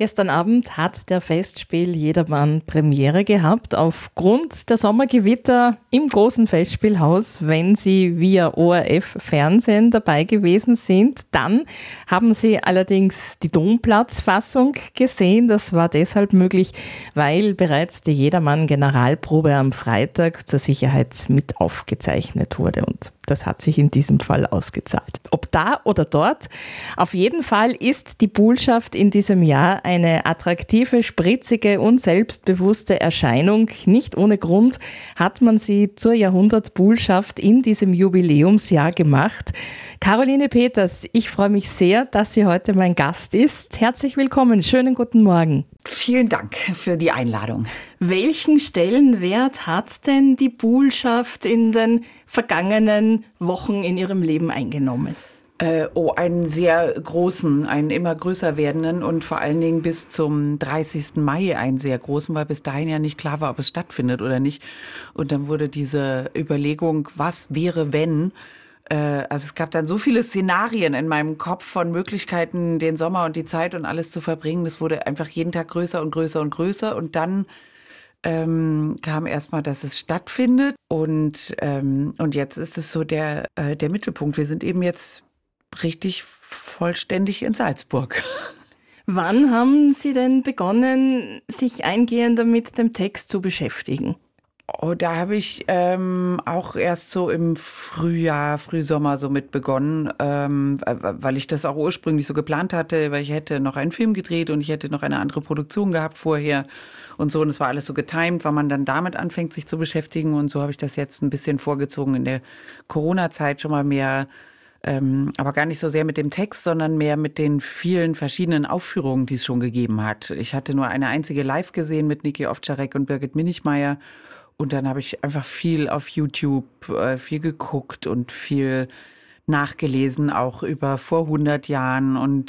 Gestern Abend hat der Festspiel Jedermann Premiere gehabt. Aufgrund der Sommergewitter im großen Festspielhaus, wenn Sie via ORF Fernsehen dabei gewesen sind, dann haben Sie allerdings die Domplatzfassung gesehen. Das war deshalb möglich, weil bereits die Jedermann Generalprobe am Freitag zur Sicherheit mit aufgezeichnet wurde. Und das hat sich in diesem Fall ausgezahlt. Ob da oder dort, auf jeden Fall ist die Buhlschaft in diesem Jahr eine attraktive, spritzige und selbstbewusste Erscheinung. Nicht ohne Grund hat man sie zur Jahrhundert-Buhlschaft in diesem Jubiläumsjahr gemacht. Caroline Peters, ich freue mich sehr, dass sie heute mein Gast ist. Herzlich willkommen, schönen guten Morgen. Vielen Dank für die Einladung. Welchen Stellenwert hat denn die Buhlschaft in den vergangenen Wochen in Ihrem Leben eingenommen? Einen sehr großen, einen immer größer werdenden und vor allen Dingen bis zum 30. Mai einen sehr großen, weil bis dahin ja nicht klar war, ob es stattfindet oder nicht. Und dann wurde diese Überlegung, was wäre, wenn? Also es gab dann so viele Szenarien in meinem Kopf von Möglichkeiten, den Sommer und die Zeit und alles zu verbringen. Das wurde einfach jeden Tag größer und größer und größer. Und dann kam erstmal, dass es stattfindet. Und jetzt ist es so der Mittelpunkt. Wir sind eben jetzt richtig vollständig in Salzburg. Wann haben Sie denn begonnen, sich eingehender mit dem Text zu beschäftigen? Oh, da habe ich auch erst so im Frühsommer so mit begonnen, weil ich das auch ursprünglich so geplant hatte, weil ich hätte noch einen Film gedreht und ich hätte noch eine andere Produktion gehabt vorher und so. Und es war alles so getimt, weil man dann damit anfängt, sich zu beschäftigen. Und so habe ich das jetzt ein bisschen vorgezogen in der Corona-Zeit schon mal mehr, aber gar nicht so sehr mit dem Text, sondern mehr mit den vielen verschiedenen Aufführungen, die es schon gegeben hat. Ich hatte nur eine einzige live gesehen mit Niki Ovtcharek und Birgit Minichmeier. Und dann habe ich einfach viel auf YouTube, viel geguckt und viel nachgelesen, auch über vor 100 Jahren und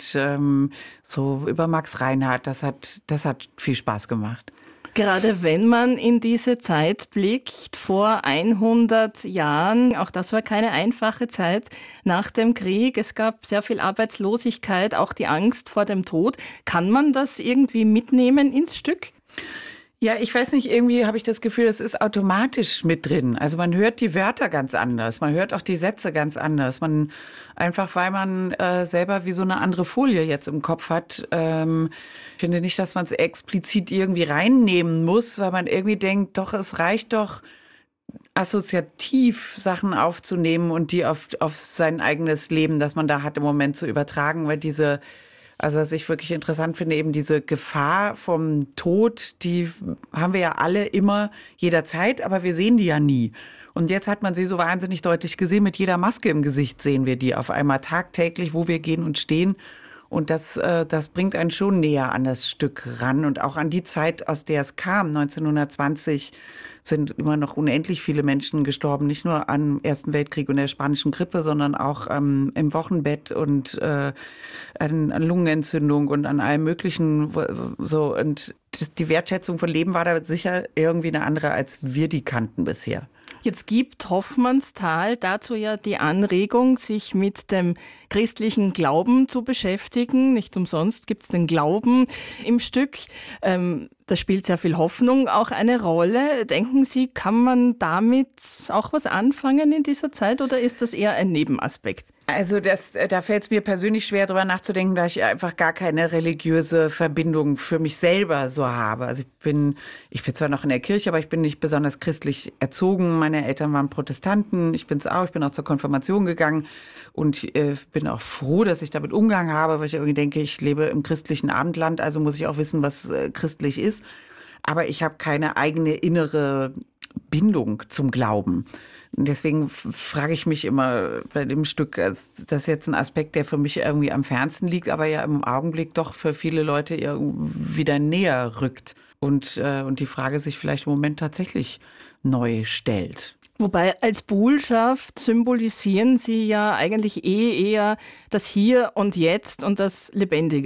so über Max Reinhardt. Das hat viel Spaß gemacht. Gerade wenn man in diese Zeit blickt, vor 100 Jahren, auch das war keine einfache Zeit nach dem Krieg. Es gab sehr viel Arbeitslosigkeit, auch die Angst vor dem Tod. Kann man das irgendwie mitnehmen ins Stück? Ja, ich weiß nicht, irgendwie habe ich das Gefühl, es ist automatisch mit drin. Also man hört die Wörter ganz anders, man hört auch die Sätze ganz anders. Einfach weil man selber wie so eine andere Folie jetzt im Kopf hat. Ich finde nicht, dass man es explizit irgendwie reinnehmen muss, weil man irgendwie denkt, doch, es reicht doch, assoziativ Sachen aufzunehmen und die auf sein eigenes Leben, das man da hat, im Moment zu übertragen, weil also was ich wirklich interessant finde, eben diese Gefahr vom Tod, die haben wir ja alle immer jederzeit, aber wir sehen die ja nie. Und jetzt hat man sie so wahnsinnig deutlich gesehen, mit jeder Maske im Gesicht sehen wir die auf einmal tagtäglich, wo wir gehen und stehen. Und das bringt einen schon näher an das Stück ran und auch an die Zeit, aus der es kam. 1920 sind immer noch unendlich viele Menschen gestorben, nicht nur am Ersten Weltkrieg und der spanischen Grippe, sondern auch im Wochenbett und an Lungenentzündung und an allem Möglichen. So. Und die Wertschätzung von Leben war da sicher irgendwie eine andere, als wir die kannten bisher. Jetzt gibt Hoffmannsthal dazu ja die Anregung, sich mit dem christlichen Glauben zu beschäftigen. Nicht umsonst gibt es den Glauben im Stück. Da spielt sehr viel Hoffnung auch eine Rolle. Denken Sie, kann man damit auch was anfangen in dieser Zeit oder ist das eher ein Nebenaspekt? Also da fällt es mir persönlich schwer, darüber nachzudenken, da ich einfach gar keine religiöse Verbindung für mich selber so habe. Also ich bin zwar noch in der Kirche, aber ich bin nicht besonders christlich erzogen. Meine Eltern waren Protestanten, ich bin auch zur Konfirmation gegangen und bin auch froh, dass ich damit Umgang habe, weil ich irgendwie denke, ich lebe im christlichen Abendland, also muss ich auch wissen, was christlich ist. Aber ich habe keine eigene innere Bindung zum Glauben. Deswegen frage ich mich immer bei dem Stück, das ist jetzt ein Aspekt, der für mich irgendwie am fernsten liegt, aber ja im Augenblick doch für viele Leute wieder näher rückt und die Frage sich vielleicht im Moment tatsächlich neu stellt. Wobei als Buhlschaft symbolisieren Sie ja eigentlich eher das Hier und Jetzt und das Lebendige.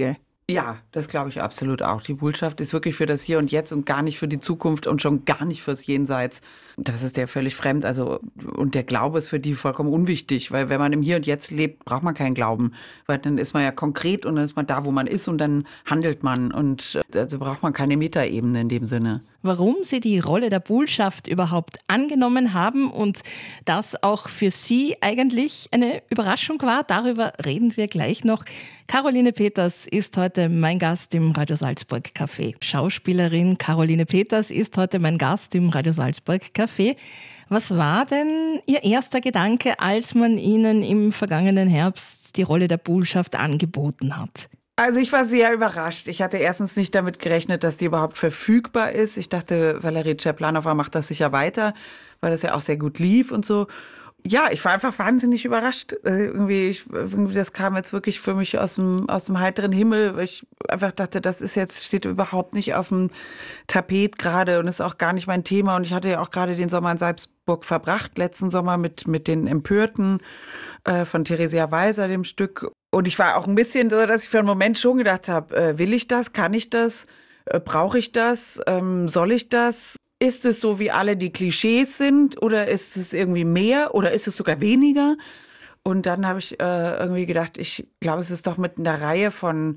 Ja, das glaube ich absolut auch. Die Buhlschaft ist wirklich für das Hier und Jetzt und gar nicht für die Zukunft und schon gar nicht fürs Jenseits. Das ist der völlig fremd. Also, und der Glaube ist für die vollkommen unwichtig, weil wenn man im Hier und Jetzt lebt, braucht man keinen Glauben. Weil dann ist man ja konkret und dann ist man da, wo man ist und dann handelt man. Und also braucht man keine Metaebene in dem Sinne. Warum Sie die Rolle der Buhlschaft überhaupt angenommen haben und das auch für Sie eigentlich eine Überraschung war, darüber reden wir gleich noch. Caroline Peters ist heute mein Gast im Radio Salzburg Café. Schauspielerin Caroline Peters ist heute mein Gast im Radio Salzburg Café. Was war denn Ihr erster Gedanke, als man Ihnen im vergangenen Herbst die Rolle der Buhlschaft angeboten hat? Also ich war sehr überrascht. Ich hatte erstens nicht damit gerechnet, dass die überhaupt verfügbar ist. Ich dachte, Valerie Czerplanova macht das sicher weiter, weil das ja auch sehr gut lief und so. Ja, ich war einfach wahnsinnig überrascht. Irgendwie, das kam jetzt wirklich für mich aus dem heiteren Himmel, weil ich einfach dachte, steht überhaupt nicht auf dem Tapet gerade und ist auch gar nicht mein Thema. Und ich hatte ja auch gerade den Sommer in Salzburg verbracht, letzten Sommer mit den Empörten von Theresia Weiser, dem Stück. Und ich war auch ein bisschen so, dass ich für einen Moment schon gedacht habe, will ich das, kann ich das, brauche ich das, soll ich das? Ist es so, wie alle die Klischees sind oder ist es irgendwie mehr oder ist es sogar weniger? Und dann habe ich irgendwie gedacht, ich glaube, es ist doch mit einer Reihe von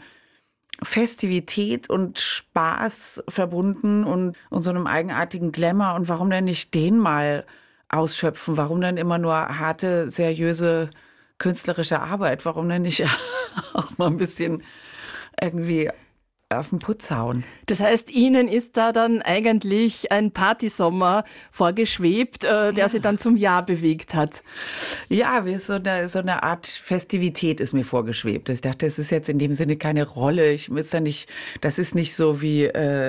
Festivität und Spaß verbunden und so einem eigenartigen Glamour. Und warum denn nicht den mal ausschöpfen? Warum denn immer nur harte, seriöse, künstlerische Arbeit? Warum denn nicht auch mal ein bisschen irgendwie auf den Putz hauen? Das heißt, Ihnen ist da dann eigentlich ein Partysommer vorgeschwebt, der Sie dann zum Ja bewegt hat. Ja, wie so eine Art Festivität ist mir vorgeschwebt. Ich dachte, das ist jetzt in dem Sinne keine Rolle. Das ist nicht so wie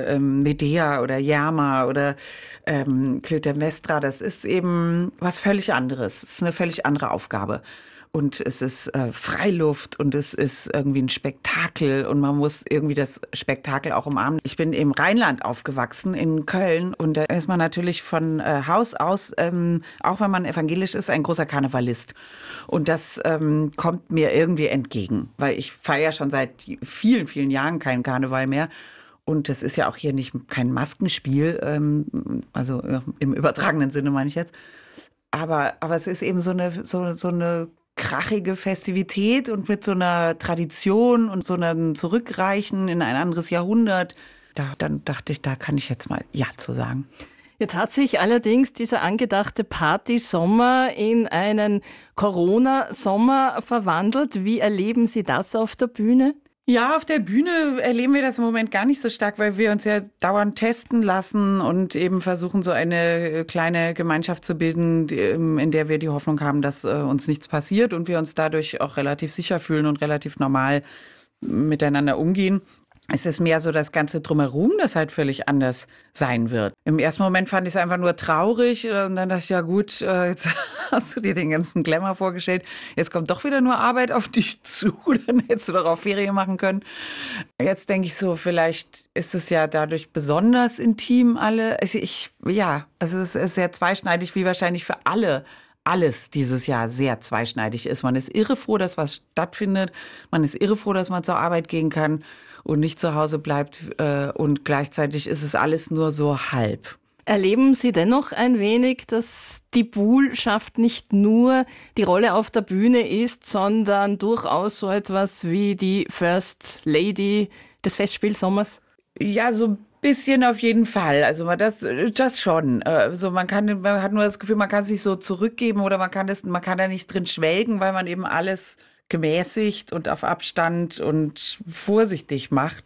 Medea oder Yerma oder Clytemnestra. Das ist eben was völlig anderes. Es ist eine völlig andere Aufgabe. Und es ist Freiluft und es ist irgendwie ein Spektakel und man muss irgendwie das Spektakel auch umarmen. Ich bin im Rheinland aufgewachsen, in Köln, und da ist man natürlich von Haus aus, auch wenn man evangelisch ist, ein großer Karnevalist. Und das kommt mir irgendwie entgegen, weil ich feiere schon seit vielen, vielen Jahren keinen Karneval mehr. Und das ist ja auch hier kein Maskenspiel, also im übertragenen Sinne meine ich jetzt. Aber es ist eben so eine krachige Festivität und mit so einer Tradition und so einem Zurückreichen in ein anderes Jahrhundert. Dann dachte ich, da kann ich jetzt mal Ja zu sagen. Jetzt hat sich allerdings dieser angedachte Party-Sommer in einen Corona-Sommer verwandelt. Wie erleben Sie das auf der Bühne? Ja, auf der Bühne erleben wir das im Moment gar nicht so stark, weil wir uns ja dauernd testen lassen und eben versuchen, so eine kleine Gemeinschaft zu bilden, in der wir die Hoffnung haben, dass uns nichts passiert und wir uns dadurch auch relativ sicher fühlen und relativ normal miteinander umgehen. Es ist mehr so das Ganze drumherum, das halt völlig anders sein wird. Im ersten Moment fand ich es einfach nur traurig und dann dachte ich, ja gut, jetzt hast du dir den ganzen Glamour vorgestellt. Jetzt kommt doch wieder nur Arbeit auf dich zu, dann hättest du doch auch Ferien machen können. Jetzt denke ich so, vielleicht ist es ja dadurch besonders intim alle. Also es ist sehr zweischneidig, wie wahrscheinlich für alles dieses Jahr sehr zweischneidig ist. Man ist irrefroh, dass was stattfindet. Man ist irrefroh, dass man zur Arbeit gehen kann und nicht zu Hause bleibt. Und gleichzeitig ist es alles nur so halb. Erleben Sie dennoch ein wenig, dass die Buhlschaft nicht nur die Rolle auf der Bühne ist, sondern durchaus so etwas wie die First Lady des Festspielsommers? Ja, so ein bisschen auf jeden Fall. Also das schon. Also man hat nur das Gefühl, man kann sich so zurückgeben oder man kann da nicht drin schwelgen, weil man eben alles gemäßigt und auf Abstand und vorsichtig macht,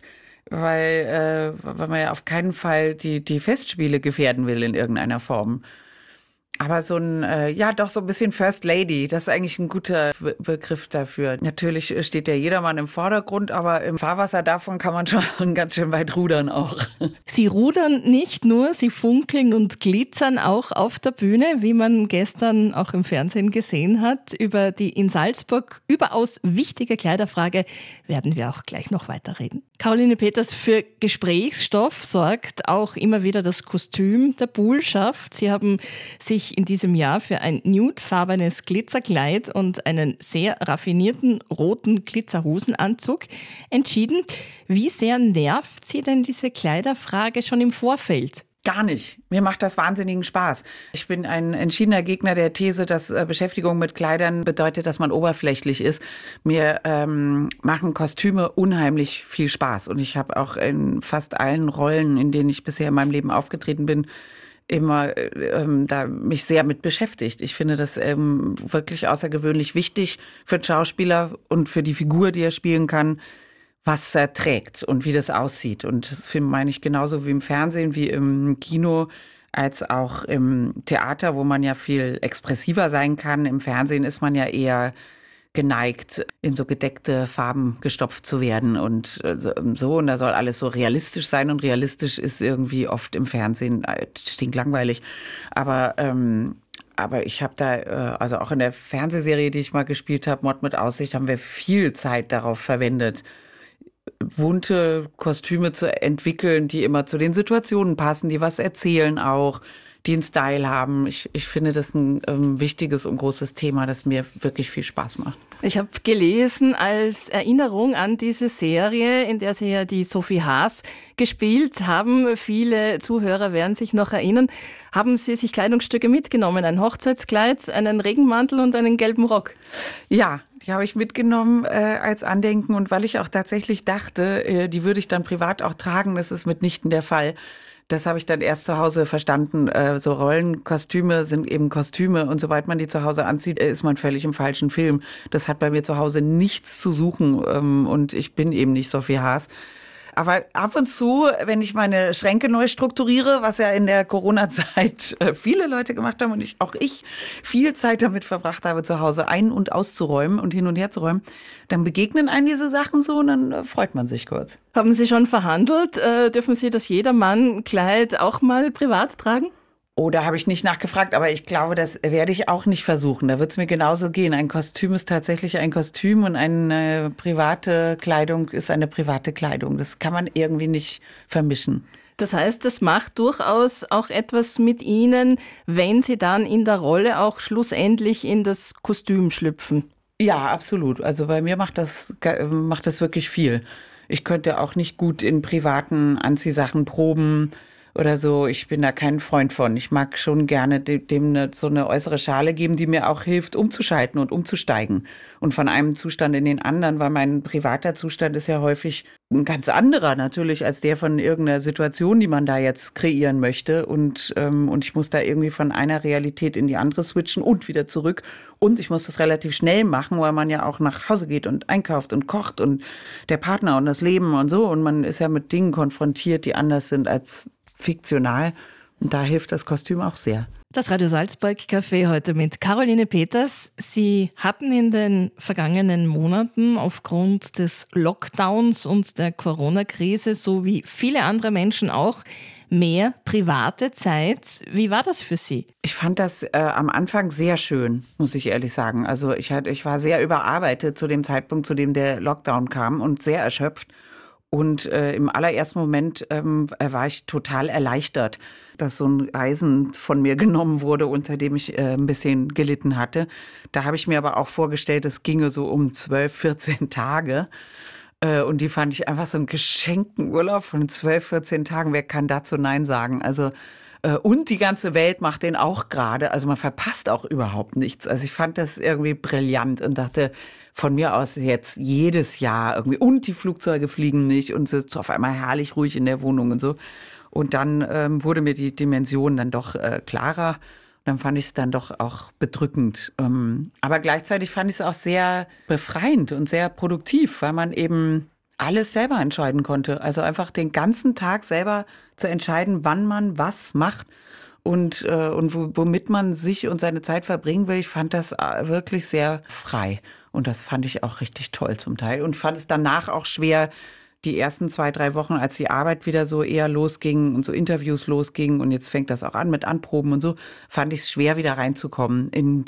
weil man ja auf keinen Fall die Festspiele gefährden will in irgendeiner Form. Aber so ein bisschen First Lady, das ist eigentlich ein guter Begriff dafür. Natürlich steht ja jedermann im Vordergrund, aber im Fahrwasser davon kann man schon ganz schön weit rudern auch. Sie rudern nicht nur, Sie funkeln und glitzern auch auf der Bühne, wie man gestern auch im Fernsehen gesehen hat. Über die in Salzburg überaus wichtige Kleiderfrage werden wir auch gleich noch weiterreden. Caroline Peters, für Gesprächsstoff sorgt auch immer wieder das Kostüm der Buhlschaft. Sie haben sich sich in diesem Jahr für ein nudefarbenes Glitzerkleid und einen sehr raffinierten roten Glitzerhosenanzug entschieden. Wie sehr nervt Sie denn diese Kleiderfrage schon im Vorfeld? Gar nicht. Mir macht das wahnsinnigen Spaß. Ich bin ein entschiedener Gegner der These, dass Beschäftigung mit Kleidern bedeutet, dass man oberflächlich ist. Mir machen Kostüme unheimlich viel Spaß. Und ich habe auch in fast allen Rollen, in denen ich bisher in meinem Leben aufgetreten bin, immer da mich sehr mit beschäftigt. Ich finde das wirklich außergewöhnlich wichtig für den Schauspieler und für die Figur, die er spielen kann, was er trägt und wie das aussieht. Und das meine ich genauso wie im Fernsehen, wie im Kino, als auch im Theater, wo man ja viel expressiver sein kann. Im Fernsehen ist man ja eher geneigt, in so gedeckte Farben gestopft zu werden und so. Und da soll alles so realistisch sein. Und realistisch ist irgendwie oft im Fernsehen stinklangweilig. Aber ich habe da, also auch in der Fernsehserie, die ich mal gespielt habe, Mord mit Aussicht, haben wir viel Zeit darauf verwendet, bunte Kostüme zu entwickeln, die immer zu den Situationen passen, die was erzählen auch, die einen Style haben. Ich finde das ein wichtiges und großes Thema, das mir wirklich viel Spaß macht. Ich habe gelesen, als Erinnerung an diese Serie, in der Sie ja die Sophie Haas gespielt haben, viele Zuhörer werden sich noch erinnern, haben Sie sich Kleidungsstücke mitgenommen, ein Hochzeitskleid, einen Regenmantel und einen gelben Rock. Ja, die habe ich mitgenommen als Andenken und weil ich auch tatsächlich dachte, die würde ich dann privat auch tragen, das ist mitnichten der Fall. Das habe ich dann erst zu Hause verstanden. So Rollenkostüme sind eben Kostüme und sobald man die zu Hause anzieht, ist man völlig im falschen Film. Das hat bei mir zu Hause nichts zu suchen und ich bin eben nicht Sophie Haas. Aber ab und zu, wenn ich meine Schränke neu strukturiere, was ja in der Corona-Zeit viele Leute gemacht haben und auch ich viel Zeit damit verbracht habe, zu Hause ein- und auszuräumen und hin und her zu räumen, dann begegnen einem diese Sachen so und dann freut man sich kurz. Haben Sie schon verhandelt? Dürfen Sie das Jedermann-Kleid auch mal privat tragen? Oh, da habe ich nicht nachgefragt, aber ich glaube, das werde ich auch nicht versuchen. Da wird es mir genauso gehen. Ein Kostüm ist tatsächlich ein Kostüm und eine private Kleidung ist eine private Kleidung. Das kann man irgendwie nicht vermischen. Das heißt, das macht durchaus auch etwas mit Ihnen, wenn Sie dann in der Rolle auch schlussendlich in das Kostüm schlüpfen. Ja, absolut. Also bei mir macht das wirklich viel. Ich könnte auch nicht gut in privaten Anziehsachen proben oder so. Ich bin da kein Freund von. Ich mag schon gerne dem so eine äußere Schale geben, die mir auch hilft, umzuschalten und umzusteigen. Und von einem Zustand in den anderen, weil mein privater Zustand ist ja häufig ein ganz anderer natürlich als der von irgendeiner Situation, die man da jetzt kreieren möchte. Und ich muss da irgendwie von einer Realität in die andere switchen und wieder zurück. Und ich muss das relativ schnell machen, weil man ja auch nach Hause geht und einkauft und kocht und der Partner und das Leben und so. Und man ist ja mit Dingen konfrontiert, die anders sind als fiktional. Und da hilft das Kostüm auch sehr. Das Radio Salzburg Café heute mit Caroline Peters. Sie hatten in den vergangenen Monaten aufgrund des Lockdowns und der Corona-Krise, so wie viele andere Menschen auch, mehr private Zeit. Wie war das für Sie? Ich fand das am Anfang sehr schön, muss ich ehrlich sagen. Also ich war sehr überarbeitet zu dem Zeitpunkt, zu dem der Lockdown kam und sehr erschöpft. Und im allerersten Moment war ich total erleichtert, dass so ein Eisen von mir genommen wurde, unter dem ich ein bisschen gelitten hatte. Da habe ich mir aber auch vorgestellt, es ginge so um 12, 14 Tage. Und die fand ich einfach so einen geschenkten Urlaub von 12, 14 Tagen. Wer kann dazu Nein sagen? Also und die ganze Welt macht den auch gerade. Also man verpasst auch überhaupt nichts. Also ich fand das irgendwie brillant und dachte, von mir aus jetzt jedes Jahr irgendwie. Und die Flugzeuge fliegen nicht und es ist auf einmal herrlich ruhig in der Wohnung und so. Und dann wurde mir die Dimension dann doch klarer. Dann fand ich es dann doch auch bedrückend. Aber gleichzeitig fand ich es auch sehr befreiend und sehr produktiv, weil man eben alles selber entscheiden konnte. Also einfach den ganzen Tag selber zu entscheiden, wann man was macht und womit man sich und seine Zeit verbringen will. Ich fand das wirklich sehr frei. Und das fand ich auch richtig toll zum Teil. Und fand es danach auch schwer, die ersten 2, 3 Wochen, als die Arbeit wieder so eher losging und so Interviews losgingen und jetzt fängt das auch an mit Anproben und so, fand ich es schwer, wieder reinzukommen in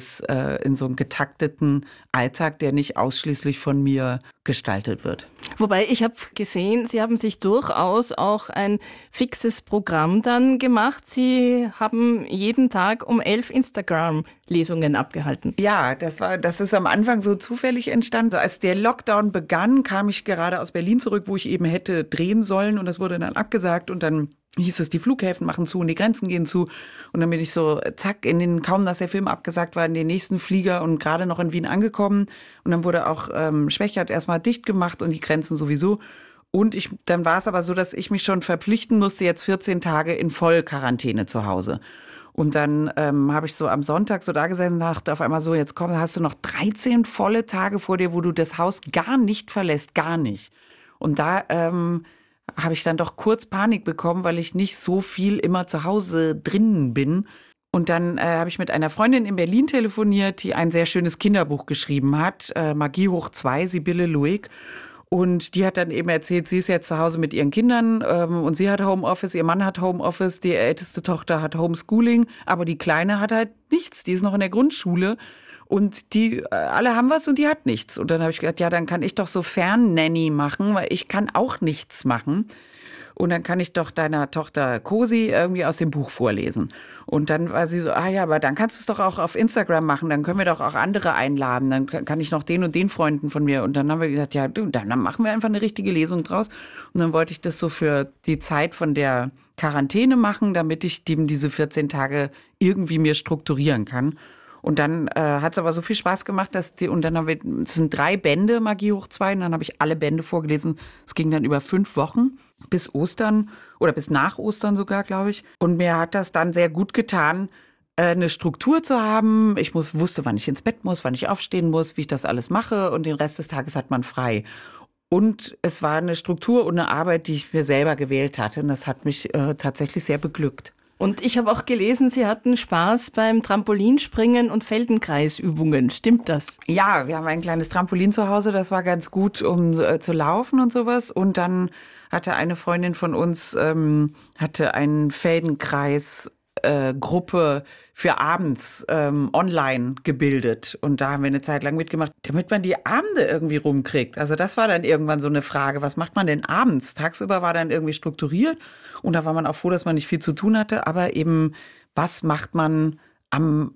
in so einen getakteten Alltag, der nicht ausschließlich von mir gestaltet wird. Wobei ich habe gesehen, Sie haben sich durchaus auch ein fixes Programm dann gemacht. Sie haben jeden Tag um 11 Instagram-Lesungen abgehalten. Ja, das ist am Anfang so zufällig entstanden. So, als der Lockdown begann, kam ich gerade aus Berlin zurück, wo ich eben hätte drehen sollen und das wurde dann abgesagt und dann hieß es, die Flughäfen machen zu und die Grenzen gehen zu. Und dann bin ich so, zack, kaum dass der Film abgesagt war, in den nächsten Flieger und gerade noch in Wien angekommen. Und dann wurde auch Schwächert erstmal dicht gemacht und die Grenzen sowieso. Und dann war es aber so, dass ich mich schon verpflichten musste, jetzt 14 Tage in Vollquarantäne zu Hause. Und dann habe ich so am Sonntag so da gesessen und dachte auf einmal so, jetzt komm, hast du noch 13 volle Tage vor dir, wo du das Haus gar nicht verlässt, gar nicht. Und da habe ich dann doch kurz Panik bekommen, weil ich nicht so viel immer zu Hause drinnen bin. Und dann habe ich mit einer Freundin in Berlin telefoniert, die ein sehr schönes Kinderbuch geschrieben hat, Magie hoch 2, Sibylle Luig. Und die hat dann eben erzählt, sie ist jetzt zu Hause mit ihren Kindern und sie hat Homeoffice, ihr Mann hat Homeoffice, die älteste Tochter hat Homeschooling, aber die Kleine hat halt nichts, die ist noch in der Grundschule. Und die alle haben was und die hat nichts. Und dann habe ich gedacht, ja, dann kann ich doch so Fernnanny machen, weil ich kann auch nichts machen. Und dann kann ich doch deiner Tochter Cosi irgendwie aus dem Buch vorlesen. Und dann war sie so, ja, aber dann kannst du es doch auch auf Instagram machen, dann können wir doch auch andere einladen, dann kann ich noch den und den Freunden von mir. Und dann haben wir gesagt, ja, du, dann machen wir einfach eine richtige Lesung draus. Und dann wollte ich das so für die Zeit von der Quarantäne machen, damit ich eben diese 14 Tage irgendwie mir strukturieren kann. Und dann hat es aber so viel Spaß gemacht, und dann es sind 3 Bände, Magie hoch 2, und dann habe ich alle Bände vorgelesen. Es ging dann über 5 Wochen bis Ostern oder bis nach Ostern sogar, glaube ich. Und mir hat das dann sehr gut getan, eine Struktur zu haben. Ich wusste, wann ich ins Bett muss, wann ich aufstehen muss, wie ich das alles mache und den Rest des Tages hat man frei. Und es war eine Struktur und eine Arbeit, die ich mir selber gewählt hatte und das hat mich tatsächlich sehr beglückt. Und ich habe auch gelesen, Sie hatten Spaß beim Trampolinspringen und Feldenkreisübungen. Stimmt das? Ja, wir haben ein kleines Trampolin zu Hause, das war ganz gut, um zu laufen und sowas. Und dann hatte eine Freundin von uns hatte einen Feldenkreis Gruppe für abends online gebildet. Und da haben wir eine Zeit lang mitgemacht, damit man die Abende irgendwie rumkriegt. Also das war dann irgendwann so eine Frage, was macht man denn abends? Tagsüber war dann irgendwie strukturiert und da war man auch froh, dass man nicht viel zu tun hatte. Aber eben, was macht man am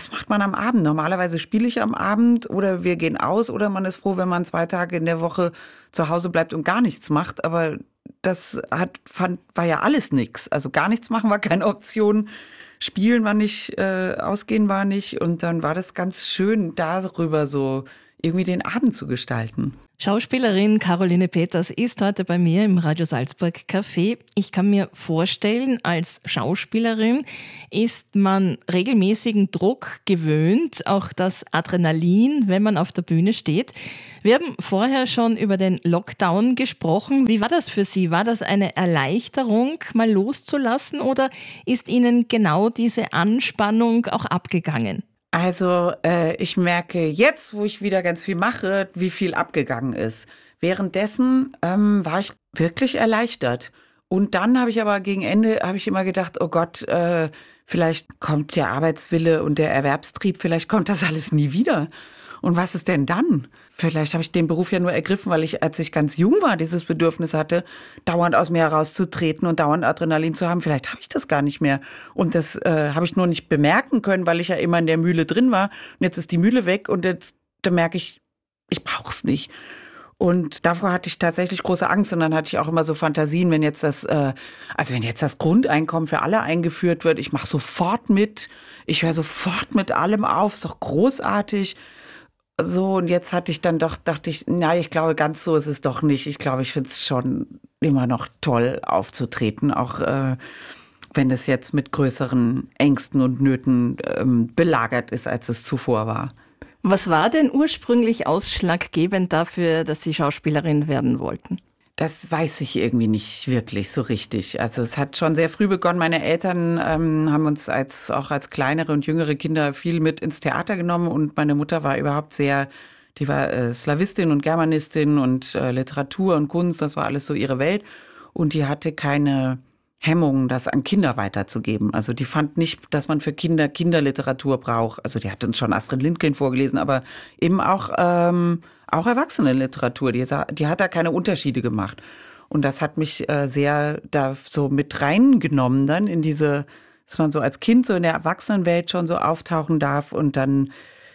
Abend? Normalerweise spiele ich am Abend oder wir gehen aus oder man ist froh, wenn man 2 Tage in der Woche zu Hause bleibt und gar nichts macht. Aber das war ja alles nix. Also gar nichts machen war keine Option. Spielen war nicht, ausgehen war nicht. Und dann war das ganz schön, darüber so irgendwie den Abend zu gestalten. Schauspielerin Caroline Peters ist heute bei mir im Radio Salzburg Café. Ich kann mir vorstellen, als Schauspielerin ist man regelmäßigen Druck gewöhnt, auch das Adrenalin, wenn man auf der Bühne steht. Wir haben vorher schon über den Lockdown gesprochen. Wie war das für Sie? War das eine Erleichterung, mal loszulassen, oder ist Ihnen genau diese Anspannung auch abgegangen? Also ich merke jetzt, wo ich wieder ganz viel mache, wie viel abgegangen ist. Währenddessen war ich wirklich erleichtert. Und dann habe ich aber gegen Ende immer gedacht, oh Gott, vielleicht kommt der Arbeitswille und der Erwerbstrieb, vielleicht kommt das alles nie wieder. Und was ist denn dann? Vielleicht habe ich den Beruf ja nur ergriffen, weil ich, als ich ganz jung war, dieses Bedürfnis hatte, dauernd aus mir herauszutreten und dauernd Adrenalin zu haben. Vielleicht habe ich das gar nicht mehr. Und das habe ich nur nicht bemerken können, weil ich ja immer in der Mühle drin war. Und jetzt ist die Mühle weg und da merke ich brauche es nicht. Und davor hatte ich tatsächlich große Angst. Und dann hatte ich auch immer so Fantasien, wenn jetzt das Grundeinkommen für alle eingeführt wird, ich mache sofort mit. Ich höre sofort mit allem auf. Ist doch großartig. So, und jetzt dachte ich, ich glaube, ganz so ist es doch nicht. Ich glaube, ich finde es schon immer noch toll aufzutreten, auch wenn das jetzt mit größeren Ängsten und Nöten belagert ist, als es zuvor war. Was war denn ursprünglich ausschlaggebend dafür, dass Sie Schauspielerin werden wollten? Das weiß ich irgendwie nicht wirklich so richtig. Also es hat schon sehr früh begonnen. Meine Eltern haben uns auch als kleinere und jüngere Kinder viel mit ins Theater genommen und meine Mutter war überhaupt sehr Die war Slawistin und Germanistin und Literatur und Kunst, das war alles so ihre Welt. Und die hatte keine Hemmungen, das an Kinder weiterzugeben. Also die fand nicht, dass man für Kinder Kinderliteratur braucht. Also die hat uns schon Astrid Lindgren vorgelesen, aber eben auch Erwachsenenliteratur. Die hat da keine Unterschiede gemacht. Und das hat mich sehr da so mit reingenommen dann in diese, dass man so als Kind so in der Erwachsenenwelt schon so auftauchen darf. Und dann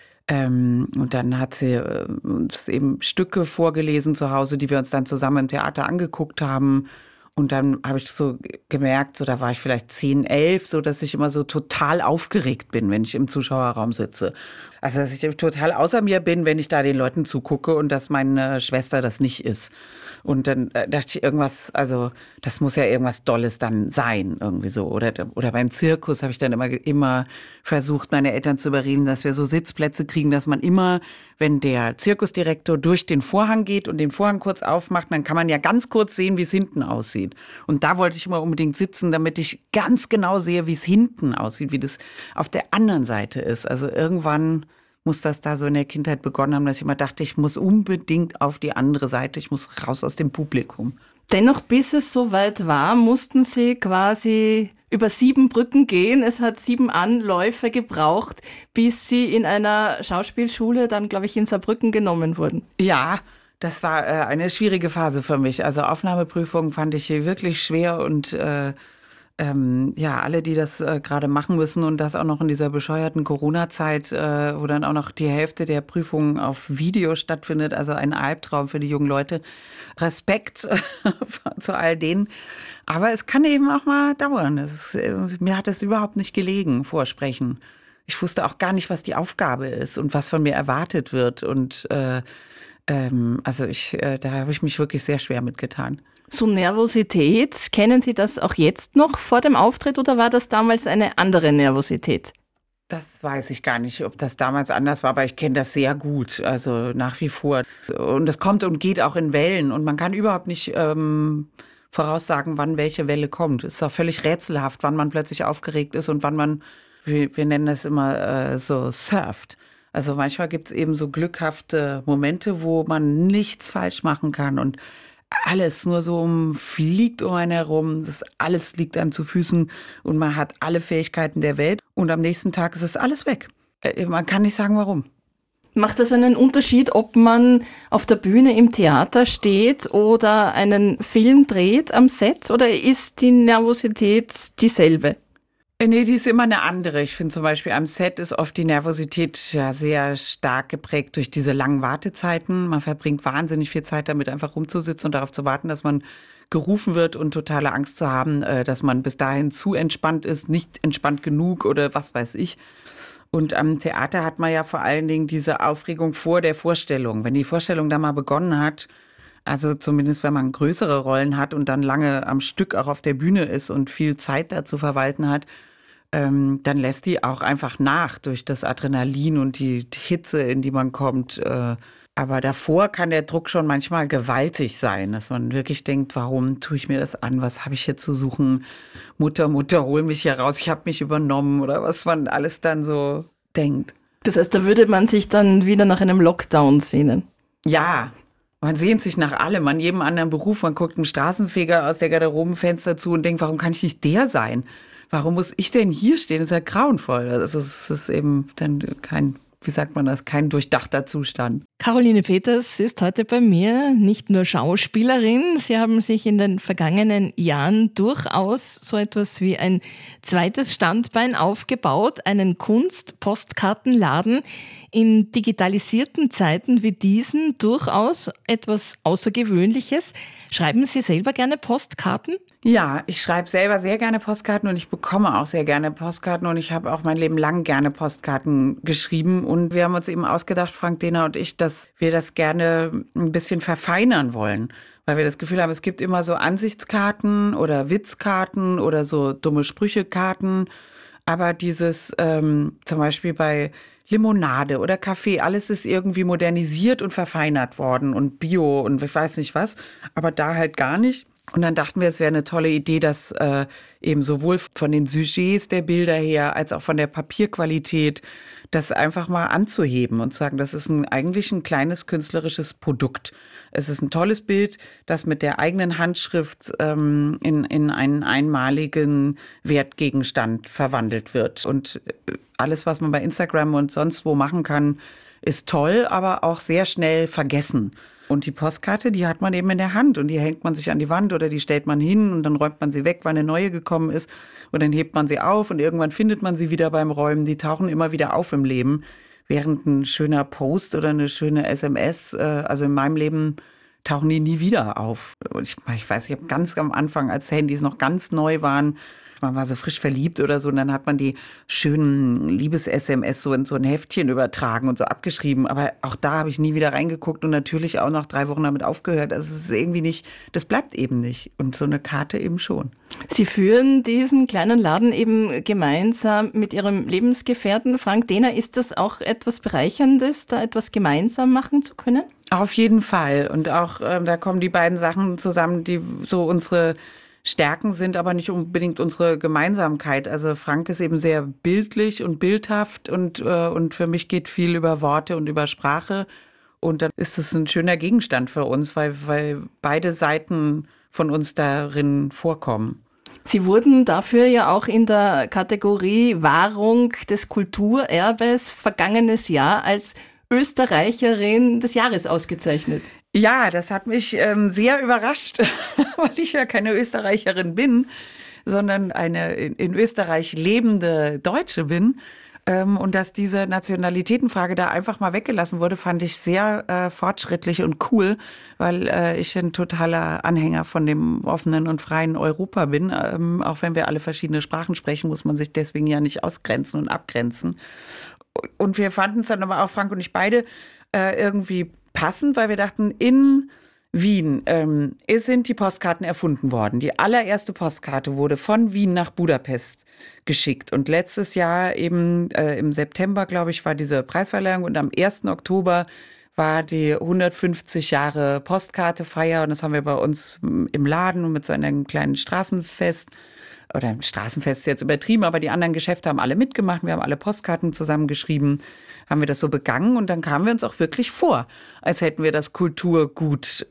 hat sie uns eben Stücke vorgelesen zu Hause, die wir uns dann zusammen im Theater angeguckt haben. Und dann habe ich so gemerkt, so da war ich vielleicht 10, 11, so dass ich immer so total aufgeregt bin, wenn ich im Zuschauerraum sitze. Also dass ich total außer mir bin, wenn ich da den Leuten zugucke und dass meine Schwester das nicht ist. Und dann dachte ich irgendwas, also das muss ja irgendwas Dolles dann sein, irgendwie so. Oder beim Zirkus habe ich dann immer versucht, meine Eltern zu überreden, dass wir so Sitzplätze kriegen, dass man immer, wenn der Zirkusdirektor durch den Vorhang geht und den Vorhang kurz aufmacht, dann kann man ja ganz kurz sehen, wie es hinten aussieht. Und da wollte ich immer unbedingt sitzen, damit ich ganz genau sehe, wie es hinten aussieht, wie das auf der anderen Seite ist. Also irgendwann muss das da so in der Kindheit begonnen haben, dass ich immer dachte, ich muss unbedingt auf die andere Seite, ich muss raus aus dem Publikum. Dennoch, bis es soweit war, mussten Sie quasi über 7 Brücken gehen. Es hat 7 Anläufe gebraucht, bis Sie in einer Schauspielschule dann, glaube ich, in Saarbrücken genommen wurden. Ja, das war eine schwierige Phase für mich. Also Aufnahmeprüfungen fand ich wirklich schwer und alle, die das gerade machen müssen und das auch noch in dieser bescheuerten Corona-Zeit, wo dann auch noch die Hälfte der Prüfungen auf Video stattfindet, also ein Albtraum für die jungen Leute. Respekt zu all denen. Aber es kann eben auch mal dauern. Mir hat es überhaupt nicht gelegen, Vorsprechen. Ich wusste auch gar nicht, was die Aufgabe ist und was von mir erwartet wird. Und da habe ich mich wirklich sehr schwer mitgetan. So Nervosität, kennen Sie das auch jetzt noch vor dem Auftritt oder war das damals eine andere Nervosität? Das weiß ich gar nicht, ob das damals anders war, aber ich kenne das sehr gut, also nach wie vor. Und es kommt und geht auch in Wellen und man kann überhaupt nicht voraussagen, wann welche Welle kommt. Es ist auch völlig rätselhaft, wann man plötzlich aufgeregt ist und wann man, wir nennen das immer so, surft. Also manchmal gibt es eben so glückhafte Momente, wo man nichts falsch machen kann und alles nur so fliegt um einen herum, alles liegt einem zu Füßen und man hat alle Fähigkeiten der Welt und am nächsten Tag ist es alles weg. Man kann nicht sagen, warum. Macht das einen Unterschied, ob man auf der Bühne im Theater steht oder einen Film dreht am Set oder ist die Nervosität dieselbe? Nee, die ist immer eine andere. Ich finde zum Beispiel am Set ist oft die Nervosität ja sehr stark geprägt durch diese langen Wartezeiten. Man verbringt wahnsinnig viel Zeit damit, einfach rumzusitzen und darauf zu warten, dass man gerufen wird und totale Angst zu haben, dass man bis dahin zu entspannt ist, nicht entspannt genug oder was weiß ich. Und am Theater hat man ja vor allen Dingen diese Aufregung vor der Vorstellung. Wenn die Vorstellung da mal begonnen hat, also zumindest wenn man größere Rollen hat und dann lange am Stück auch auf der Bühne ist und viel Zeit da zu verwalten hat, dann lässt die auch einfach nach durch das Adrenalin und die Hitze, in die man kommt. Aber davor kann der Druck schon manchmal gewaltig sein, dass man wirklich denkt, warum tue ich mir das an? Was habe ich hier zu suchen? Mutter, hol mich hier raus, ich habe mich übernommen oder was man alles dann so denkt. Das heißt, da würde man sich dann wieder nach einem Lockdown sehnen? Ja, man sehnt sich nach allem, an jedem anderen Beruf. Man guckt einem Straßenfeger aus der Garderobenfenster zu und denkt, warum kann ich nicht der sein? Warum muss ich denn hier stehen? Das ist ja grauenvoll. Das ist eben dann kein durchdachter Zustand. Caroline Peters ist heute bei mir nicht nur Schauspielerin. Sie haben sich in den vergangenen Jahren durchaus so etwas wie ein zweites Standbein aufgebaut, einen Kunst-Postkartenladen. In digitalisierten Zeiten wie diesen durchaus etwas Außergewöhnliches. Schreiben Sie selber gerne Postkarten? Ja, ich schreibe selber sehr gerne Postkarten und ich bekomme auch sehr gerne Postkarten und ich habe auch mein Leben lang gerne Postkarten geschrieben und wir haben uns eben ausgedacht, Frank Dehner und ich, dass wir das gerne ein bisschen verfeinern wollen, weil wir das Gefühl haben, es gibt immer so Ansichtskarten oder Witzkarten oder so dumme Sprüchekarten, aber dieses zum Beispiel bei Limonade oder Kaffee, alles ist irgendwie modernisiert und verfeinert worden und Bio und ich weiß nicht was, aber da halt gar nicht. Und dann dachten wir, es wäre eine tolle Idee, das eben sowohl von den Sujets der Bilder her als auch von der Papierqualität, das einfach mal anzuheben und zu sagen, das ist eigentlich ein kleines künstlerisches Produkt. Es ist ein tolles Bild, das mit der eigenen Handschrift in einen einmaligen Wertgegenstand verwandelt wird. Und alles, was man bei Instagram und sonst wo machen kann, ist toll, aber auch sehr schnell vergessen. Und die Postkarte, die hat man eben in der Hand und die hängt man sich an die Wand oder die stellt man hin und dann räumt man sie weg, weil eine neue gekommen ist und dann hebt man sie auf und irgendwann findet man sie wieder beim Räumen. Die tauchen immer wieder auf im Leben, während ein schöner Post oder eine schöne SMS, also in meinem Leben tauchen die nie wieder auf. Und ich weiß, ich habe ganz am Anfang, als Handys noch ganz neu waren, man war so frisch verliebt oder so und dann hat man die schönen Liebes-SMS so in so ein Heftchen übertragen und so abgeschrieben. Aber auch da habe ich nie wieder reingeguckt und natürlich auch nach 3 Wochen damit aufgehört. Also es ist irgendwie nicht, das bleibt eben nicht. Und so eine Karte eben schon. Sie führen diesen kleinen Laden eben gemeinsam mit Ihrem Lebensgefährten Frank Dehner. Ist das auch etwas Bereicherndes, da etwas gemeinsam machen zu können? Auf jeden Fall. Und auch da kommen die beiden Sachen zusammen, die so unsere Stärken sind, aber nicht unbedingt unsere Gemeinsamkeit. Also Frank ist eben sehr bildlich und bildhaft und für mich geht viel über Worte und über Sprache. Und dann ist es ein schöner Gegenstand für uns, weil beide Seiten von uns darin vorkommen. Sie wurden dafür ja auch in der Kategorie Wahrung des Kulturerbes vergangenes Jahr als Österreicherin des Jahres ausgezeichnet. Ja, das hat mich sehr überrascht, weil ich ja keine Österreicherin bin, sondern eine in Österreich lebende Deutsche bin. Und dass diese Nationalitätenfrage da einfach mal weggelassen wurde, fand ich sehr fortschrittlich und cool, weil ich ein totaler Anhänger von dem offenen und freien Europa bin. Auch wenn wir alle verschiedene Sprachen sprechen, muss man sich deswegen ja nicht ausgrenzen und abgrenzen. Und wir fanden es dann aber auch, Frank und ich beide, irgendwie passend, weil wir dachten, in Wien sind die Postkarten erfunden worden. Die allererste Postkarte wurde von Wien nach Budapest geschickt. Und letztes Jahr eben im September, glaube ich, war diese Preisverleihung und am 1. Oktober war die 150 Jahre Postkartefeier und das haben wir bei uns im Laden und mit so einem kleinen Straßenfest. Oder Straßenfest ist jetzt übertrieben, aber die anderen Geschäfte haben alle mitgemacht. Wir haben alle Postkarten zusammengeschrieben, haben wir das so begangen und dann kamen wir uns auch wirklich vor, als hätten wir das Kulturgut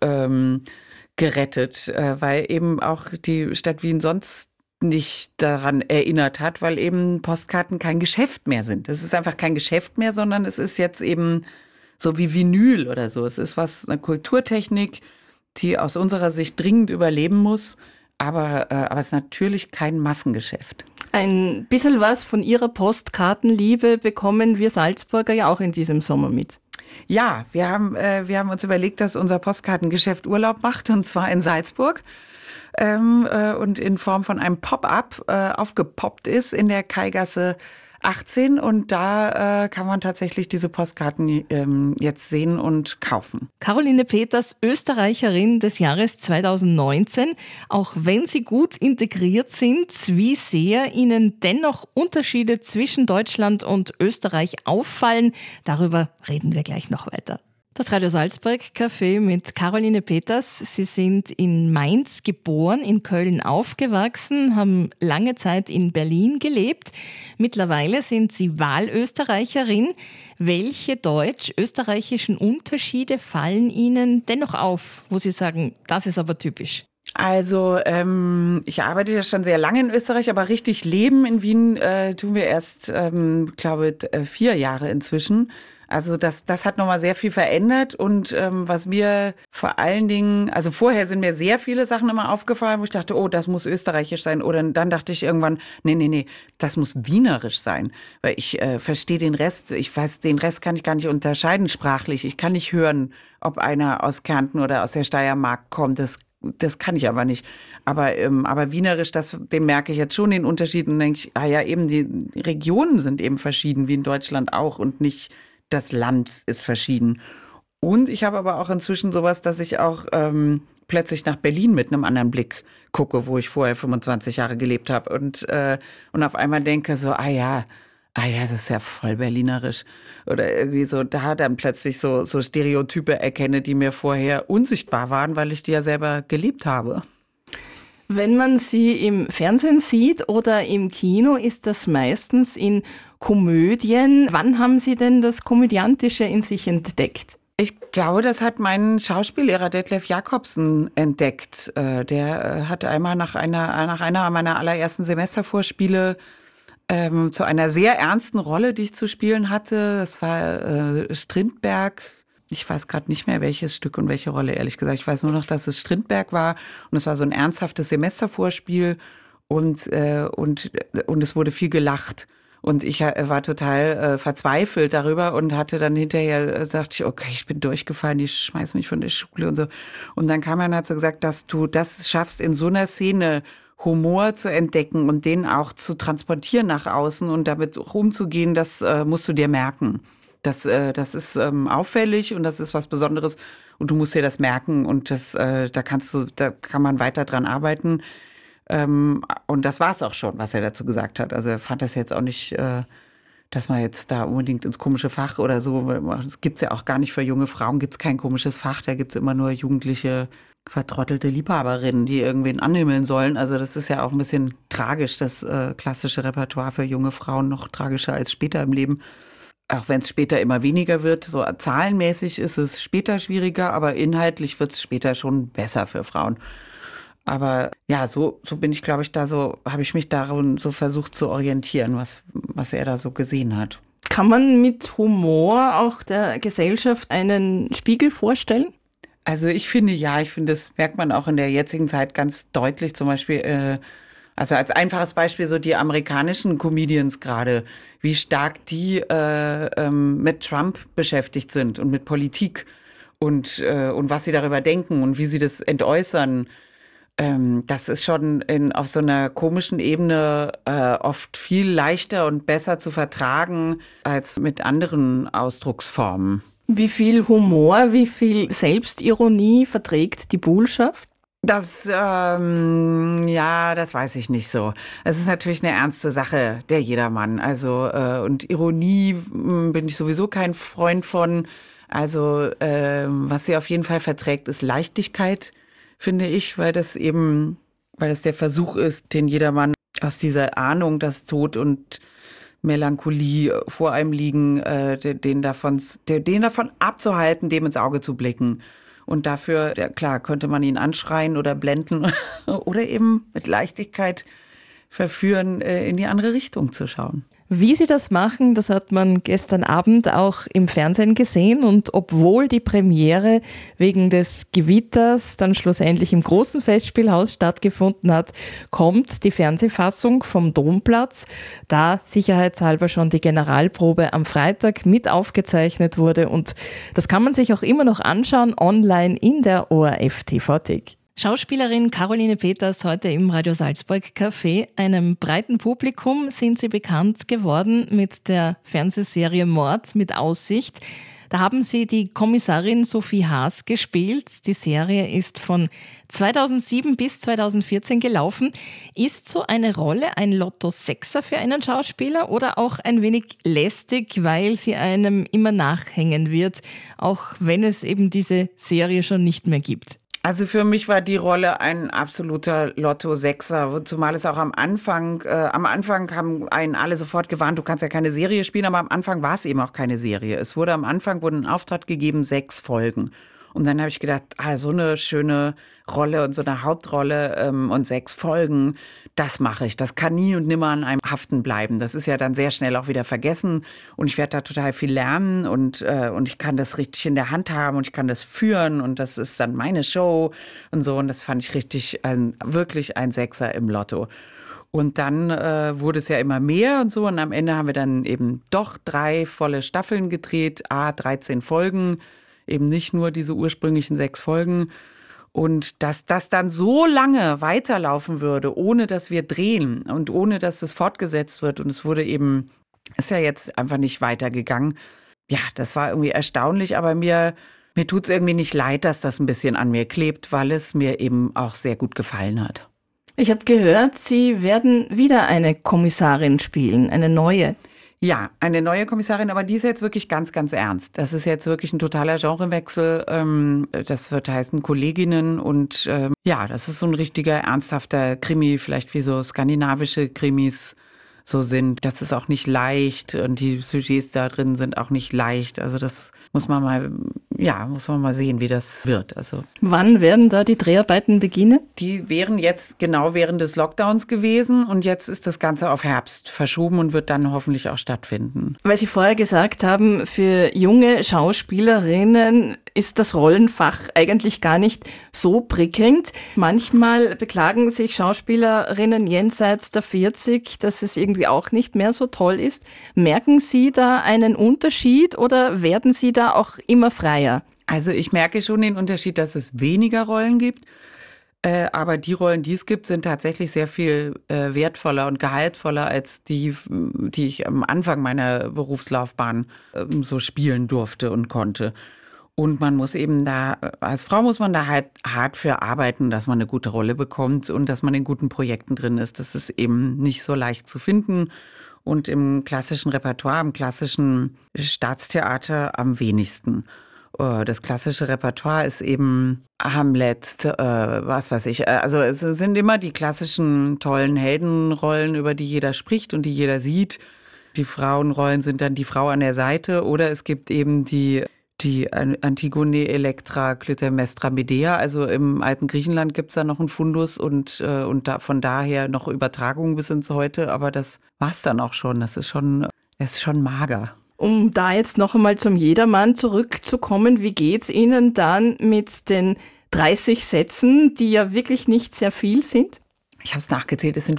gerettet, weil eben auch die Stadt Wien sonst nicht daran erinnert hat, weil eben Postkarten kein Geschäft mehr sind. Es ist einfach kein Geschäft mehr, sondern es ist jetzt eben so wie Vinyl oder so. Es ist eine Kulturtechnik, die aus unserer Sicht dringend überleben muss. Aber es ist natürlich kein Massengeschäft. Ein bisschen was von Ihrer Postkartenliebe bekommen wir Salzburger ja auch in diesem Sommer mit. Ja, wir haben uns überlegt, dass unser Postkartengeschäft Urlaub macht, und zwar in Salzburg. Und in Form von einem Pop-up aufgepoppt ist in der Kaigasse 18 und da kann man tatsächlich diese Postkarten jetzt sehen und kaufen. Caroline Peters, Österreicherin des Jahres 2019. Auch wenn Sie gut integriert sind, wie sehr Ihnen dennoch Unterschiede zwischen Deutschland und Österreich auffallen, darüber reden wir gleich noch weiter. Das Radio Salzburg Café mit Caroline Peters. Sie sind in Mainz geboren, in Köln aufgewachsen, haben lange Zeit in Berlin gelebt. Mittlerweile sind Sie Wahlösterreicherin. Welche deutsch-österreichischen Unterschiede fallen Ihnen dennoch auf, wo Sie sagen, das ist aber typisch? Also ich arbeite ja schon sehr lange in Österreich, aber richtig leben in Wien tun wir erst, glaube 4 Jahre inzwischen. Also das hat nochmal sehr viel verändert und was mir vor allen Dingen, also vorher sind mir sehr viele Sachen immer aufgefallen, wo ich dachte, oh, das muss österreichisch sein oder dann dachte ich irgendwann, nee, das muss wienerisch sein, weil ich verstehe den Rest, ich weiß, den Rest kann ich gar nicht unterscheiden sprachlich, ich kann nicht hören, ob einer aus Kärnten oder aus der Steiermark kommt, das kann ich aber nicht. Aber wienerisch, dem merke ich jetzt schon den Unterschied und denke ich, ja, eben die Regionen sind eben verschieden, wie in Deutschland auch und nicht das Land ist verschieden. Und ich habe aber auch inzwischen sowas, dass ich auch plötzlich nach Berlin mit einem anderen Blick gucke, wo ich vorher 25 Jahre gelebt habe. Und auf einmal denke so, ah ja, das ist ja voll berlinerisch. Oder irgendwie so, da dann plötzlich so Stereotype erkenne, die mir vorher unsichtbar waren, weil ich die ja selber gelebt habe. Wenn man sie im Fernsehen sieht oder im Kino, ist das meistens in Komödien. Wann haben Sie denn das Komödiantische in sich entdeckt? Ich glaube, das hat mein Schauspiellehrer Detlef Jacobsen entdeckt. Der hat einmal nach einer meiner allerersten Semestervorspiele zu einer sehr ernsten Rolle, die ich zu spielen hatte. Das war Strindberg. Ich weiß gerade nicht mehr, welches Stück und welche Rolle, ehrlich gesagt. Ich weiß nur noch, dass es Strindberg war. Und es war so ein ernsthaftes Semestervorspiel. Und es wurde viel gelacht. Und ich war total verzweifelt darüber und hatte dann hinterher, sagte ich, okay, ich bin durchgefallen, die schmeißen mich von der Schule und so. Und dann kam er und hat so gesagt, dass du das schaffst, in so einer Szene Humor zu entdecken und den auch zu transportieren nach außen und damit umzugehen, das musst du dir merken. Das ist auffällig und das ist was Besonderes und du musst dir das merken und da kann man weiter dran arbeiten. Und das war es auch schon, was er dazu gesagt hat. Also er fand das jetzt auch nicht, dass man jetzt da unbedingt ins komische Fach oder so, das gibt's ja auch gar nicht für junge Frauen, gibt's kein komisches Fach, da gibt's immer nur jugendliche, vertrottelte Liebhaberinnen, die irgendwen anhimmeln sollen. Also das ist ja auch ein bisschen tragisch, das klassische Repertoire für junge Frauen, noch tragischer als später im Leben. Auch wenn es später immer weniger wird, so zahlenmäßig ist es später schwieriger, aber inhaltlich wird es später schon besser für Frauen. Aber ja, so bin ich, glaube ich, habe ich mich darin so versucht zu orientieren, was er da so gesehen hat. Kann man mit Humor auch der Gesellschaft einen Spiegel vorstellen? Also ich finde, das merkt man auch in der jetzigen Zeit ganz deutlich, zum Beispiel, also als einfaches Beispiel so die amerikanischen Comedians gerade, wie stark die mit Trump beschäftigt sind und mit Politik und was sie darüber denken und wie sie das entäußern. Das ist schon auf so einer komischen Ebene oft viel leichter und besser zu vertragen als mit anderen Ausdrucksformen. Wie viel Humor, wie viel Selbstironie verträgt die Bullschaft? Das weiß ich nicht so. Es ist natürlich eine ernste Sache, der Jedermann. Also, und Ironie bin ich sowieso kein Freund von. Also, was sie auf jeden Fall verträgt, ist Leichtigkeit, finde ich, weil das der Versuch ist, den jedermann aus dieser Ahnung, dass Tod und Melancholie vor einem liegen, den davon abzuhalten, dem ins Auge zu blicken. Und dafür, ja klar, könnte man ihn anschreien oder blenden oder eben mit Leichtigkeit verführen, in die andere Richtung zu schauen. Wie sie das machen, das hat man gestern Abend auch im Fernsehen gesehen. Und obwohl die Premiere wegen des Gewitters dann schlussendlich im großen Festspielhaus stattgefunden hat, kommt die Fernsehfassung vom Domplatz, da sicherheitshalber schon die Generalprobe am Freitag mit aufgezeichnet wurde. Und das kann man sich auch immer noch anschauen online in der ORF-TV-Thek. Schauspielerin Caroline Peters heute im Radio Salzburg Café. Einem breiten Publikum sind sie bekannt geworden mit der Fernsehserie Mord mit Aussicht. Da haben sie die Kommissarin Sophie Haas gespielt. Die Serie ist von 2007 bis 2014 gelaufen. Ist so eine Rolle ein Lotto-Sechser für einen Schauspieler oder auch ein wenig lästig, weil sie einem immer nachhängen wird, auch wenn es eben diese Serie schon nicht mehr gibt? Also für mich war die Rolle ein absoluter Lotto-Sechser, zumal es auch am Anfang haben einen alle sofort gewarnt, du kannst ja keine Serie spielen, aber am Anfang war es eben auch keine Serie. Am Anfang wurde ein Auftrag gegeben, 6 Folgen. Und dann habe ich gedacht, so eine schöne Rolle und so eine Hauptrolle und 6 Folgen, das mache ich. Das kann nie und nimmer an einem haften bleiben. Das ist ja dann sehr schnell auch wieder vergessen und ich werde da total viel lernen und ich kann das richtig in der Hand haben und ich kann das führen und das ist dann meine Show und so. Und das fand ich wirklich ein Sechser im Lotto. Und dann wurde es ja immer mehr und so und am Ende haben wir dann eben doch 3 volle Staffeln gedreht, 13 Folgen. Eben nicht nur diese ursprünglichen 6 Folgen. Und dass das dann so lange weiterlaufen würde, ohne dass wir drehen und ohne dass es fortgesetzt wird. Und ist ja jetzt einfach nicht weitergegangen. Ja, das war irgendwie erstaunlich, aber mir tut es irgendwie nicht leid, dass das ein bisschen an mir klebt, weil es mir eben auch sehr gut gefallen hat. Ich habe gehört, Sie werden wieder eine Kommissarin spielen, eine neue. Ja, eine neue Kommissarin, aber die ist jetzt wirklich ganz, ganz ernst. Das ist jetzt wirklich ein totaler Genrewechsel. Das wird heißen Kolleginnen und ja, das ist so ein richtiger, ernsthafter Krimi, vielleicht wie so skandinavische Krimis so sind. Das ist auch nicht leicht und die Sujets da drin sind auch nicht leicht. Also das muss man mal sehen, wie das wird. Also Wann werden da die Dreharbeiten beginnen? die wären jetzt genau während des Lockdowns gewesen und jetzt ist das Ganze auf Herbst verschoben und wird dann hoffentlich auch stattfinden. Weil Sie vorher gesagt haben, für junge Schauspielerinnen ist das Rollenfach eigentlich gar nicht so prickelnd. Manchmal beklagen sich Schauspielerinnen jenseits der 40, dass es irgendwie auch nicht mehr so toll ist. Merken Sie da einen Unterschied oder werden Sie da auch immer freier? Also ich merke schon den Unterschied, dass es weniger Rollen gibt. Aber die Rollen, die es gibt, sind tatsächlich sehr viel wertvoller und gehaltvoller als die ich am Anfang meiner Berufslaufbahn so spielen durfte und konnte. Und man muss eben da, als Frau muss man da halt hart für arbeiten, dass man eine gute Rolle bekommt und dass man in guten Projekten drin ist. Das ist eben nicht so leicht zu finden. Und im klassischen Repertoire, im klassischen Staatstheater am wenigsten. Das klassische Repertoire ist eben Hamlet, was weiß ich. Also es sind immer die klassischen tollen Heldenrollen, über die jeder spricht und die jeder sieht. Die Frauenrollen sind dann die Frau an der Seite oder es gibt eben die Antigone, Elektra, Clytemnestra, Medea. Also im alten Griechenland gibt es da noch einen Fundus und von daher noch Übertragungen bis ins Heute. Aber das war's dann auch schon. Das ist schon mager. Um da jetzt noch einmal zum Jedermann zurückzukommen, wie geht's Ihnen dann mit den 30 Sätzen, die ja wirklich nicht sehr viel sind? Ich habe es nachgezählt, es sind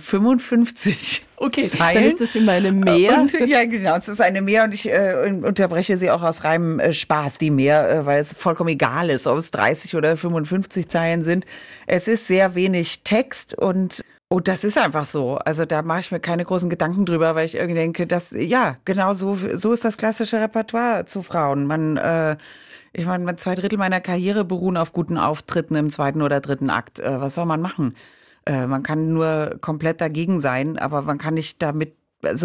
55 Okay, Zeilen. dann ist das immer eine Mehr. Und, ja, genau, es ist eine Mehr und ich unterbreche sie auch aus reinem Spaß, die Mehr, weil es vollkommen egal ist, ob es 30 oder 55 Zeilen sind. Es ist sehr wenig Text und das ist einfach so. Also da mache ich mir keine großen Gedanken drüber, weil ich irgendwie denke, ja, genau so ist das klassische Repertoire zu Frauen. Ich meine, 2/3 meiner Karriere beruhen auf guten Auftritten im 2. oder 3. Akt. Was soll man machen? Man kann nur komplett dagegen sein, aber man kann nicht damit,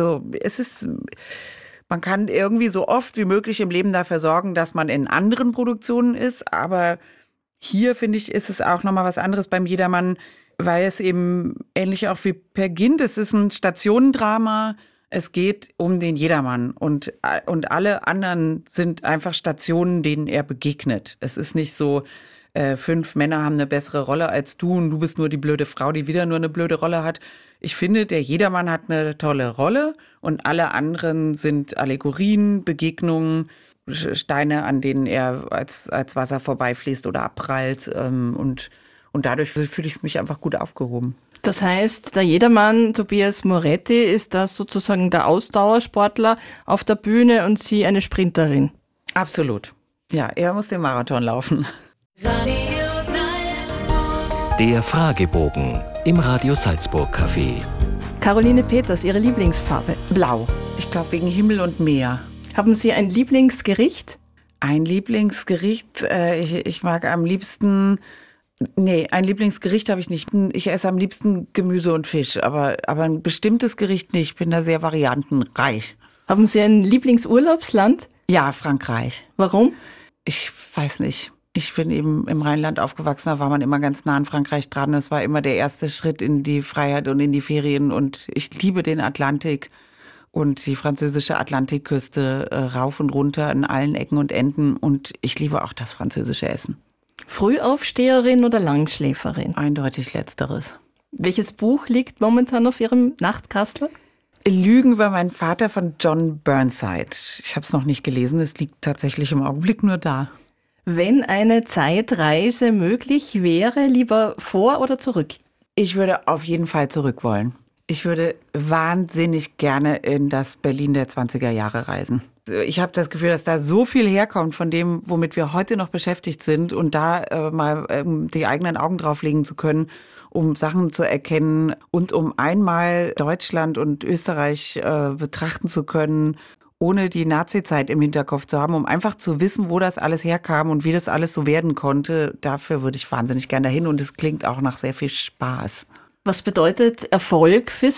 man kann irgendwie so oft wie möglich im Leben dafür sorgen, dass man in anderen Produktionen ist, aber hier, finde ich, ist es auch nochmal was anderes beim Jedermann, weil es eben ähnlich auch wie Per Gynt, es ist ein Stationendrama, es geht um den Jedermann und alle anderen sind einfach Stationen, denen er begegnet. Es ist nicht so, 5 Männer haben eine bessere Rolle als du und du bist nur die blöde Frau, die wieder nur eine blöde Rolle hat. Ich finde, der Jedermann hat eine tolle Rolle und alle anderen sind Allegorien, Begegnungen, Steine, an denen er als Wasser vorbeifließt oder abprallt. Und dadurch fühle ich mich einfach gut aufgehoben. Das heißt, der Jedermann, Tobias Moretti, ist da sozusagen der Ausdauersportler auf der Bühne und Sie eine Sprinterin. Absolut. Ja, er muss den Marathon laufen. Der Fragebogen im Radio Salzburg Café. Caroline Peters, Ihre Lieblingsfarbe? Blau. Ich glaube wegen Himmel und Meer. Haben Sie ein Lieblingsgericht? Ein Lieblingsgericht, ich mag am liebsten, ein Lieblingsgericht habe ich nicht. Ich esse am liebsten Gemüse und Fisch, aber ein bestimmtes Gericht nicht. Ich bin da sehr variantenreich. Haben Sie ein Lieblingsurlaubsland? Ja, Frankreich. Warum? Ich weiß nicht. Ich bin eben im Rheinland aufgewachsen, da war man immer ganz nah an Frankreich dran. Es war immer der erste Schritt in die Freiheit und in die Ferien. Und ich liebe den Atlantik und die französische Atlantikküste rauf und runter an allen Ecken und Enden. Und ich liebe auch das französische Essen. Frühaufsteherin oder Langschläferin? Eindeutig Letzteres. Welches Buch liegt momentan auf Ihrem Nachtkastel? Lügen über meinen Vater von John Burnside. Ich habe es noch nicht gelesen, es liegt tatsächlich im Augenblick nur da. Wenn eine Zeitreise möglich wäre, lieber vor oder zurück? Ich würde auf jeden Fall zurück wollen. Ich würde wahnsinnig gerne in das Berlin der 20er Jahre reisen. Ich habe das Gefühl, dass da so viel herkommt von dem, womit wir heute noch beschäftigt sind und da mal die eigenen Augen drauflegen zu können, um Sachen zu erkennen und um einmal Deutschland und Österreich betrachten zu können, ohne die Nazi-Zeit im Hinterkopf zu haben, um einfach zu wissen, wo das alles herkam und wie das alles so werden konnte. Dafür würde ich wahnsinnig gerne dahin und es klingt auch nach sehr viel Spaß. Was bedeutet Erfolg für Sie?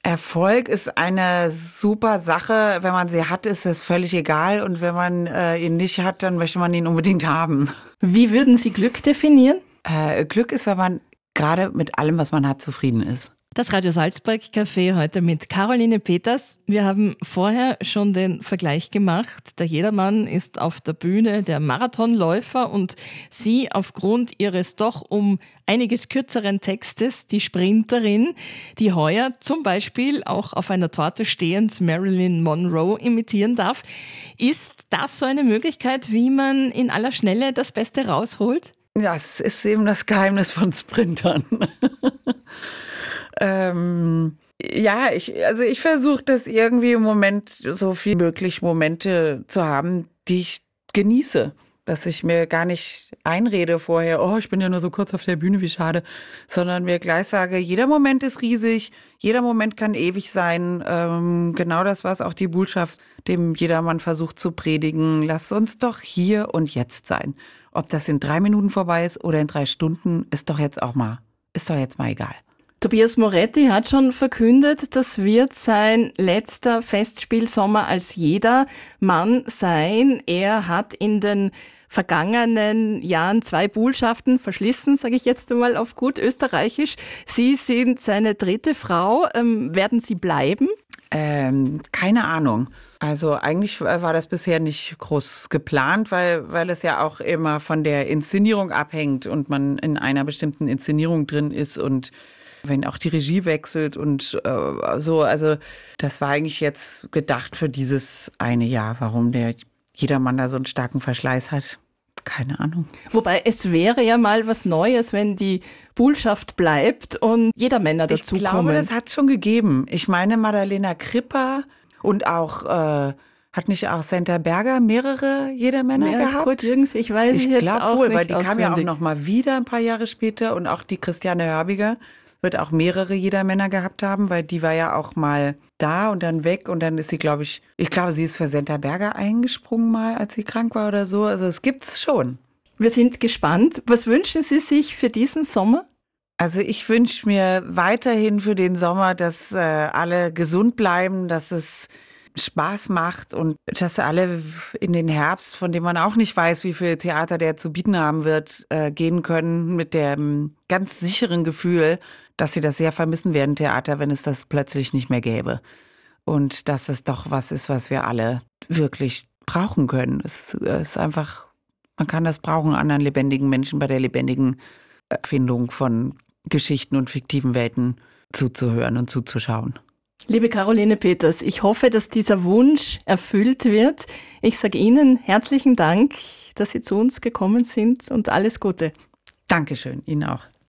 Erfolg ist eine super Sache. Wenn man sie hat, ist es völlig egal. Und wenn man ihn nicht hat, dann möchte man ihn unbedingt haben. Wie würden Sie Glück definieren? Glück ist, wenn man gerade mit allem, was man hat, zufrieden ist. Das Radio Salzburg Café heute mit Caroline Peters. Wir haben vorher schon den Vergleich gemacht. Der Jedermann ist auf der Bühne der Marathonläufer und Sie aufgrund Ihres doch um einiges kürzeren Textes die Sprinterin, die heuer zum Beispiel auch auf einer Torte stehend Marilyn Monroe imitieren darf. Ist das so eine Möglichkeit, wie man in aller Schnelle das Beste rausholt? Ja, es ist eben das Geheimnis von Sprintern. Ich versuche das irgendwie im Moment so viel möglich Momente zu haben, die ich genieße. Dass ich mir gar nicht einrede vorher, oh, ich bin ja nur so kurz auf der Bühne, wie schade. Sondern mir gleich sage, jeder Moment ist riesig, jeder Moment kann ewig sein. Genau das, was auch die Botschaft dem Jedermann versucht zu predigen. Lass uns doch hier und jetzt sein. Ob das in 3 Minuten vorbei ist oder in 3 Stunden, ist doch jetzt mal egal. Tobias Moretti hat schon verkündet, das wird sein letzter Festspielsommer als Jedermann sein. Er hat in den vergangenen Jahren 2 Buhlschaften verschlissen, sage ich jetzt einmal auf gut österreichisch. Sie sind seine 3. Frau. Werden Sie bleiben? Keine Ahnung. Also eigentlich war das bisher nicht groß geplant, weil es ja auch immer von der Inszenierung abhängt und man in einer bestimmten Inszenierung drin ist und wenn auch die Regie wechselt und so. Also das war eigentlich jetzt gedacht für dieses eine Jahr. Warum der Jedermann da so einen starken Verschleiß hat, keine Ahnung. Wobei es wäre ja mal was Neues, wenn die Buhlschaft bleibt und Jedermänner dazukommen. Ich glaube, das hat schon gegeben. Ich meine, Madalena Kripper und auch, hat nicht auch Senta Berger mehrere Jedermänner gehabt? Mehr als Kurt Jürgens, ich weiß es jetzt auch wohl, nicht weil die kam ja auch noch mal wieder ein paar Jahre später und auch die Christiane Hörbiger wird auch mehrere Jedermänner gehabt haben, weil die war ja auch mal da und dann weg und dann ist sie, glaube ich sie ist für Senta Berger eingesprungen mal, als sie krank war oder so. Also es gibt's schon. Wir sind gespannt. Was wünschen Sie sich für diesen Sommer? Also ich wünsche mir weiterhin für den Sommer, dass alle gesund bleiben, dass es Spaß macht und dass alle in den Herbst, von dem man auch nicht weiß, wie viel Theater der zu bieten haben wird, gehen können mit dem ganz sicheren Gefühl, dass sie das sehr vermissen werden, Theater, wenn es das plötzlich nicht mehr gäbe. Und dass es doch was ist, was wir alle wirklich brauchen können. Es ist einfach, man kann das brauchen, anderen lebendigen Menschen bei der lebendigen Erfindung von Geschichten und fiktiven Welten zuzuhören und zuzuschauen. Liebe Caroline Peters, ich hoffe, dass dieser Wunsch erfüllt wird. Ich sage Ihnen herzlichen Dank, dass Sie zu uns gekommen sind und alles Gute. Dankeschön, Ihnen auch.